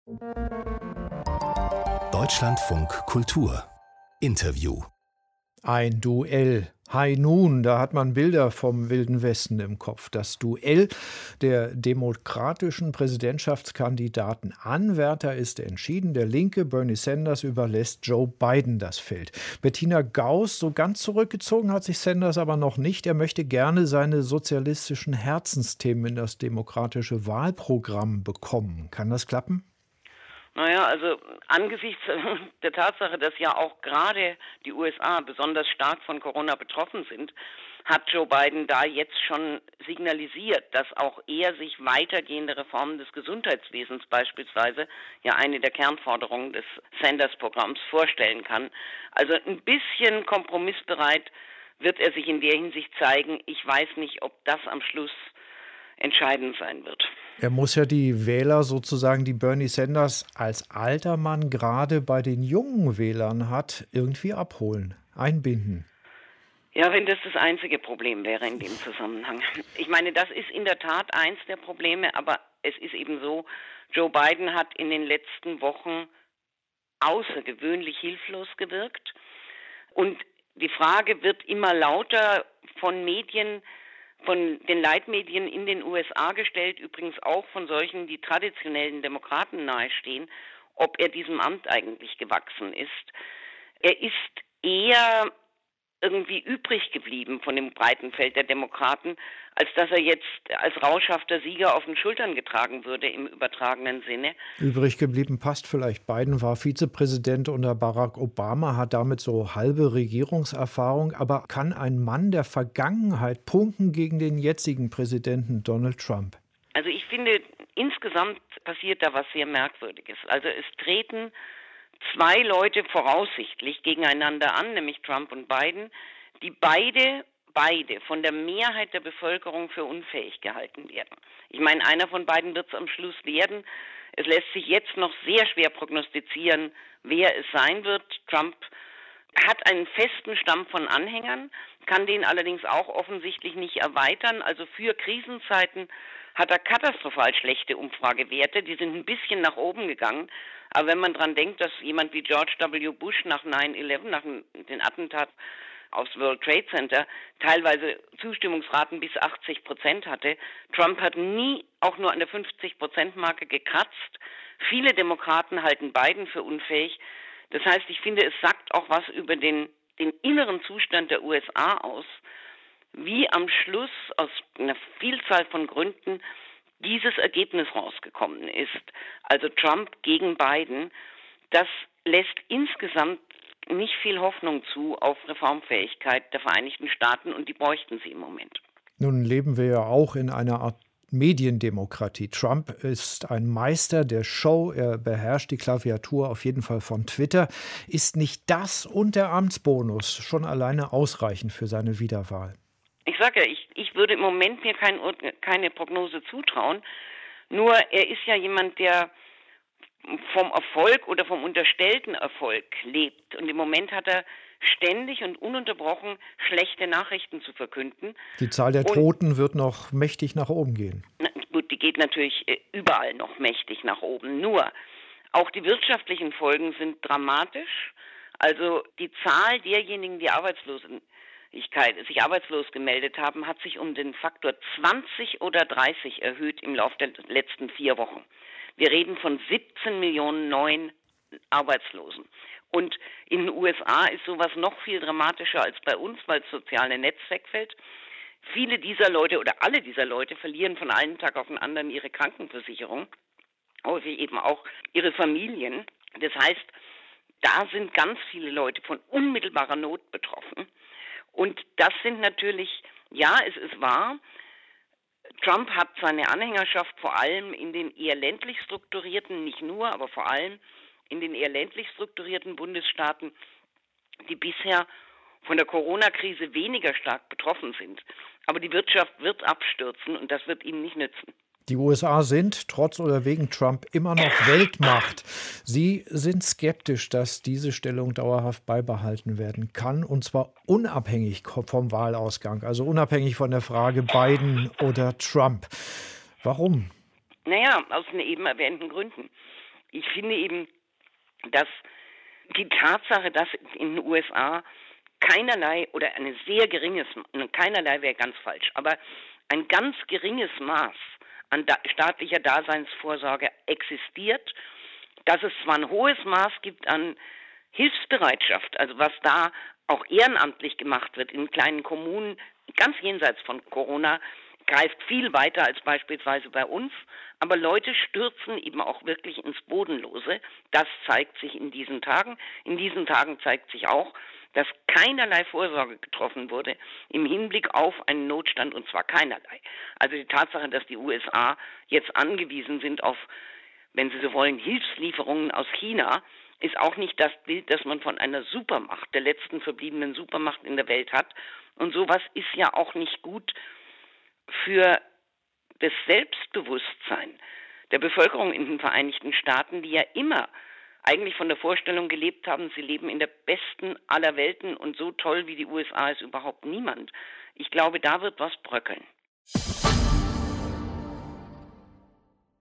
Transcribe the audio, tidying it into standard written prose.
Deutschlandfunk Kultur Interview. Ein Duell. High Noon, da hat man Bilder vom Wilden Westen im Kopf. Das Duell der demokratischen Präsidentschaftskandidaten. Anwärter ist entschieden. Der Linke Bernie Sanders überlässt Joe Biden das Feld. Bettina Gauss, so ganz zurückgezogen hat sich Sanders aber noch nicht. Er möchte gerne seine sozialistischen Herzensthemen in das demokratische Wahlprogramm bekommen. Kann das klappen? Naja, also angesichts der Tatsache, dass ja auch gerade die USA besonders stark von Corona betroffen sind, hat Joe Biden da jetzt schon signalisiert, dass auch er sich weitergehende Reformen des Gesundheitswesens beispielsweise, ja eine der Kernforderungen des Sanders-Programms, vorstellen kann. Also ein bisschen kompromissbereit wird er sich in der Hinsicht zeigen. Ich weiß nicht, ob das am Schluss entscheidend sein wird. Er muss ja die Wähler sozusagen, die Bernie Sanders als alter Mann gerade bei den jungen Wählern hat, irgendwie abholen, einbinden. Ja, wenn das einzige Problem wäre in dem Zusammenhang. Ich meine, das ist in der Tat eins der Probleme, aber es ist eben so, Joe Biden hat in den letzten Wochen außergewöhnlich hilflos gewirkt. Und die Frage wird immer lauter von Medien, von den Leitmedien in den USA gestellt, übrigens auch von solchen, die traditionellen Demokraten nahestehen, ob er diesem Amt eigentlich gewachsen ist. Er ist eher irgendwie übrig geblieben von dem breiten Feld der Demokraten, als dass er jetzt als rauschhafter Sieger auf den Schultern getragen würde im übertragenen Sinne. Übrig geblieben passt vielleicht. Biden war Vizepräsident unter Barack Obama, hat damit so halbe Regierungserfahrung. Aber kann ein Mann der Vergangenheit punkten gegen den jetzigen Präsidenten Donald Trump? Also ich finde, insgesamt passiert da was sehr Merkwürdiges. Also es treten zwei Leute voraussichtlich gegeneinander an, nämlich Trump und Biden, die beide von der Mehrheit der Bevölkerung für unfähig gehalten werden. Ich meine, einer von beiden wird es am Schluss werden. Es lässt sich jetzt noch sehr schwer prognostizieren, wer es sein wird. Trump hat einen festen Stamm von Anhängern, kann den allerdings auch offensichtlich nicht erweitern. Also für Krisenzeiten hat er katastrophal schlechte Umfragewerte. Die sind ein bisschen nach oben gegangen. Aber wenn man dran denkt, dass jemand wie George W. Bush nach 9/11, nach den Attentat aufs World Trade Center, teilweise Zustimmungsraten bis 80% hatte. Trump hat nie auch nur an der 50%-Marke gekratzt. Viele Demokraten halten Biden für unfähig. Das heißt, ich finde, es sagt auch was über den inneren Zustand der USA aus, wie am Schluss aus einer Vielzahl von Gründen dieses Ergebnis rausgekommen ist. Also Trump gegen Biden, das lässt insgesamt nicht viel Hoffnung zu auf Reformfähigkeit der Vereinigten Staaten und die bräuchten sie im Moment. Nun leben wir ja auch in einer Art Mediendemokratie. Trump ist ein Meister der Show, er beherrscht die Klaviatur auf jeden Fall von Twitter. Ist nicht das und der Amtsbonus schon alleine ausreichend für seine Wiederwahl? Ich sage ja, ich würde im Moment mir keine Prognose zutrauen. Nur er ist ja jemand, der vom Erfolg oder vom unterstellten Erfolg lebt. Und im Moment hat er ständig und ununterbrochen schlechte Nachrichten zu verkünden. Die Zahl der Toten wird noch mächtig nach oben gehen. Gut, die geht natürlich überall noch mächtig nach oben. Nur auch die wirtschaftlichen Folgen sind dramatisch. Also die Zahl derjenigen, die sich arbeitslos gemeldet haben, hat sich um den Faktor 20 oder 30 erhöht im Laufe der letzten 4 Wochen. Wir reden von 17 Millionen neuen Arbeitslosen. Und in den USA ist sowas noch viel dramatischer als bei uns, weil das soziale Netz wegfällt. Viele dieser Leute oder alle dieser Leute verlieren von einem Tag auf den anderen ihre Krankenversicherung, häufig eben auch ihre Familien. Das heißt, da sind ganz viele Leute von unmittelbarer Not betroffen. Und das sind natürlich, ja, es ist wahr, Trump hat seine Anhängerschaft vor allem in den eher ländlich strukturierten, nicht nur, aber vor allem in den eher ländlich strukturierten Bundesstaaten, die bisher von der Corona-Krise weniger stark betroffen sind. Aber die Wirtschaft wird abstürzen und das wird ihnen nicht nützen. Die USA sind trotz oder wegen Trump immer noch Weltmacht. Sie sind skeptisch, dass diese Stellung dauerhaft beibehalten werden kann, und zwar unabhängig vom Wahlausgang, also unabhängig von der Frage Biden oder Trump. Warum? Naja, aus den eben erwähnten Gründen. Ich finde eben, dass die Tatsache, dass in den USA keinerlei oder keinerlei wäre ganz falsch, aber ein ganz geringes Maß an staatlicher Daseinsvorsorge existiert, dass es zwar ein hohes Maß gibt an Hilfsbereitschaft, also was da auch ehrenamtlich gemacht wird in kleinen Kommunen, ganz jenseits von Corona, greift viel weiter als beispielsweise bei uns, aber Leute stürzen eben auch wirklich ins Bodenlose. Das zeigt sich in diesen Tagen. In diesen Tagen zeigt sich auch, dass keinerlei Vorsorge getroffen wurde im Hinblick auf einen Notstand, und zwar keinerlei. Also die Tatsache, dass die USA jetzt angewiesen sind auf, wenn Sie so wollen, Hilfslieferungen aus China, ist auch nicht das Bild, das man von einer Supermacht, der letzten verbliebenen Supermacht in der Welt hat. Und sowas ist ja auch nicht gut für das Selbstbewusstsein der Bevölkerung in den Vereinigten Staaten, die ja immer eigentlich von der Vorstellung gelebt haben, sie leben in der besten aller Welten und so toll wie die USA ist überhaupt niemand. Ich glaube, da wird was bröckeln.